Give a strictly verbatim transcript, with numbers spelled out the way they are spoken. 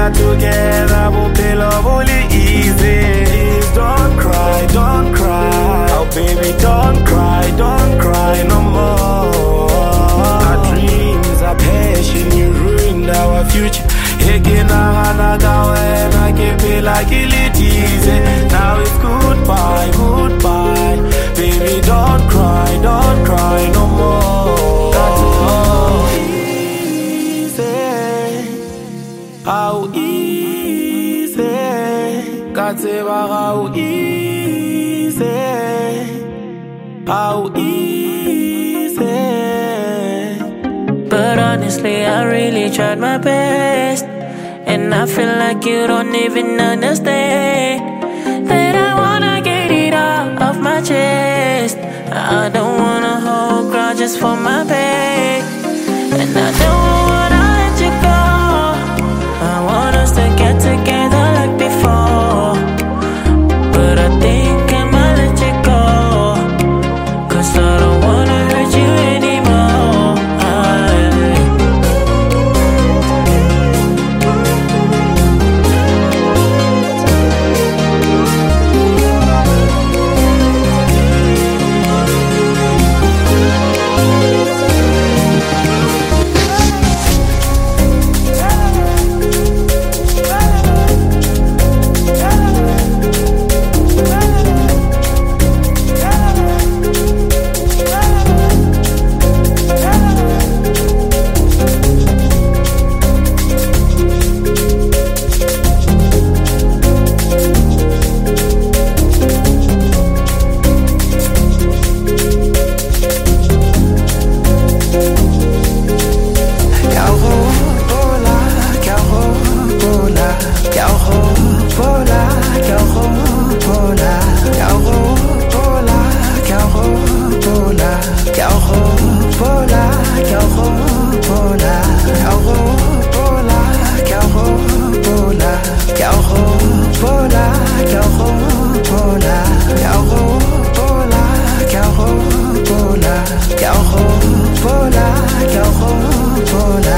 are together, bophelo bole easy. Please don't cry, don't cry. Oh baby, don't cry, don't cry no more. Our dreams, our passion, you ruined our future. Again, I can't pay like it easy. Now it's goodbye, goodbye. Baby, don't cry, don't cry no more. That's easy. How easy. God save how easy. How easy. But honestly, I really tried my best. And I feel like you don't even understand that I wanna get it out of my chest. I don't wanna hold grudges for my pain. And I don't wanna let you go. I want us to get together like before. But I think I might let you go, 'cause I don't wanna hurt you anymore. Pola,